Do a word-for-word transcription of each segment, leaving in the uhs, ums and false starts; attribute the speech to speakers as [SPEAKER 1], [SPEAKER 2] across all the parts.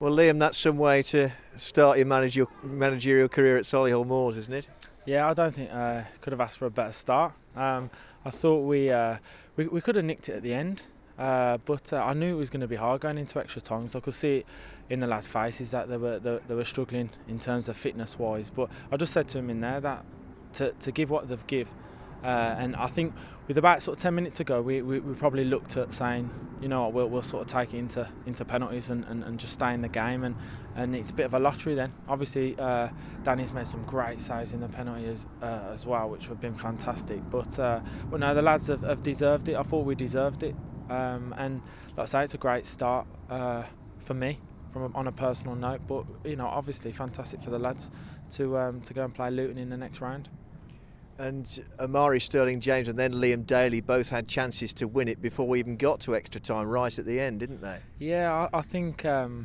[SPEAKER 1] Well, Liam, that's some way to start your manager, managerial career at Solihull Moors, isn't it?
[SPEAKER 2] Yeah, I don't think uh, could have asked for a better start. Um, I thought we, uh, we we could have nicked it at the end, uh, but uh, I knew it was going to be hard going into extra time. So I could see it in the lads' faces that they were they, they were struggling in terms of fitness wise. But I just said to them in there that to to give what they've give. Uh, and I think with about sort of ten minutes ago, we, we, we probably looked at saying, you know what, we'll, we'll sort of take it into into penalties and, and, and just stay in the game. And, and it's a bit of a lottery then. Obviously, uh, Danny's made some great saves in the penalties uh, as well, which have been fantastic. But, uh, but no, the lads have, have deserved it. I thought we deserved it. Um, and like I say, it's a great start uh, for me from a, on a personal note. But, you know, obviously fantastic for the lads to um, to go and play Luton in the next round.
[SPEAKER 1] And Amari Sterling-James and then Liam Daly both had chances to win it before we even got to extra time right at the end, didn't they?
[SPEAKER 2] Yeah, I, I think um,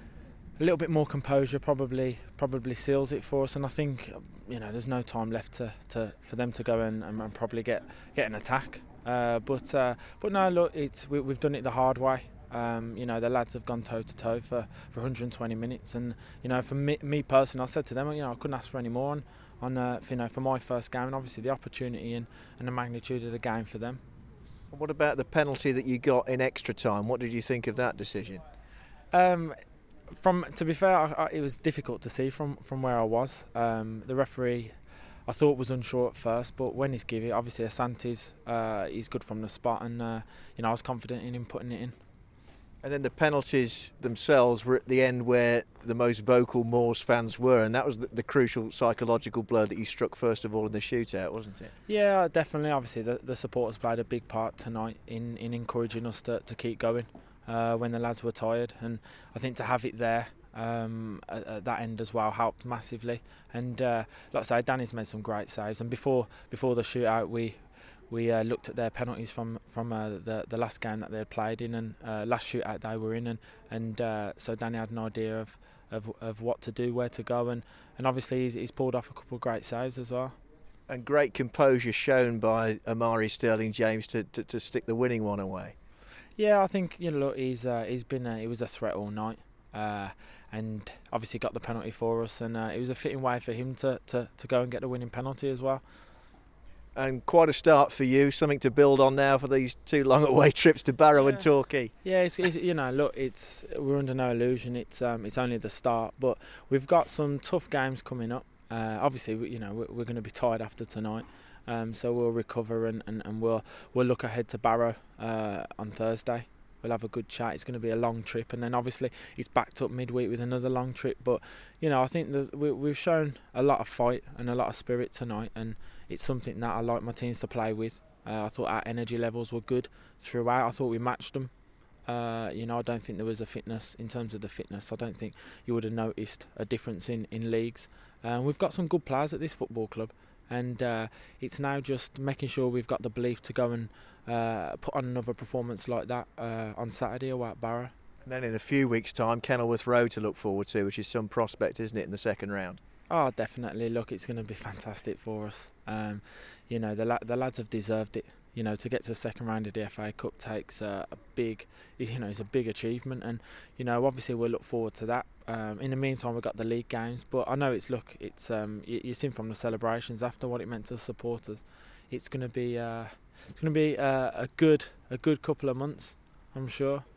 [SPEAKER 2] a little bit more composure probably probably seals it for us. And I think, you know, there's no time left to, to for them to go and, and probably get, get an attack. Uh, but uh, but no, look, it's we, we've done it the hard way. Um, you know, the lads have gone toe to toe for, for one hundred twenty minutes, and you know, for me, me personally, I said to them, you know, I couldn't ask for any more on, on uh, you know, for my first game, and obviously the opportunity and, and the magnitude of the game for them.
[SPEAKER 1] What about the penalty that you got in extra time? What did you think of that decision?
[SPEAKER 2] Um, from to be fair, I, I, it was difficult to see from, from where I was. Um, the referee, I thought was unsure at first, but when he's given it, obviously Asante's, uh, he's good from the spot, and uh, you know, I was confident in him putting it in.
[SPEAKER 1] And then the penalties themselves were at the end where the most vocal Moors fans were, and that was the, the crucial psychological blow that you struck first of all in the shootout, wasn't it?
[SPEAKER 2] Yeah, definitely. Obviously, the, the supporters played a big part tonight in, in encouraging us to, to keep going uh, when the lads were tired, and I think to have it there um, at, at that end as well helped massively. And uh, like I say, Danny's made some great saves, and before before the shootout, we. We uh, looked at their penalties from from uh, the the last game that they had played in, and uh, last shootout they were in, and and uh, so Danny had an idea of, of of what to do, where to go, and, and obviously he's, he's pulled off a couple of great saves as well.
[SPEAKER 1] And great composure shown by Amari Sterling-James to, to to stick the winning one away.
[SPEAKER 2] Yeah, I think, you know, look, he's uh, he's been a, he was a threat all night, uh, and obviously got the penalty for us, and uh, it was a fitting way for him to, to, to go and get the winning penalty as well.
[SPEAKER 1] And quite a start for you, something to build on now for these two long away trips to Barrow
[SPEAKER 2] yeah.
[SPEAKER 1] and Torquay.
[SPEAKER 2] Yeah, it's, it's, you know, look, it's we're under no illusion. It's um, it's only the start, but we've got some tough games coming up. Uh, obviously, we, you know, we're, we're going to be tired after tonight, um, so we'll recover and, and, and we'll we'll look ahead to Barrow uh, on Thursday. We'll have a good chat. It's going to be a long trip, and then obviously it's backed up midweek with another long trip. But you know, I think that we, we've shown a lot of fight and a lot of spirit tonight, and it's something that I like my teams to play with. Uh, I thought our energy levels were good throughout. I thought we matched them. Uh, you know, I don't think there was a fitness in terms of the fitness. I don't think you would have noticed a difference in in leagues. Uh, we've got some good players at this football club, and uh, it's now just making sure we've got the belief to go and uh, put on another performance like that uh, on Saturday away at Barrow.
[SPEAKER 1] And then in a few weeks' time, Kenilworth Road to look forward to, which is some prospect, isn't it, in the second round?
[SPEAKER 2] Oh, definitely. Look, it's going to be fantastic for us. Um, you know, the la- the lads have deserved it. You know, to get to the second round of the F A Cup takes uh, a big, you know, it's a big achievement, and you know, obviously we'll look forward to that. Um, in the meantime, we've got the league games, but I know it's look, it's um, you, you've seen from the celebrations after what it meant to the supporters. It's going to be, uh, it's going to be uh, a good, a good couple of months, I'm sure.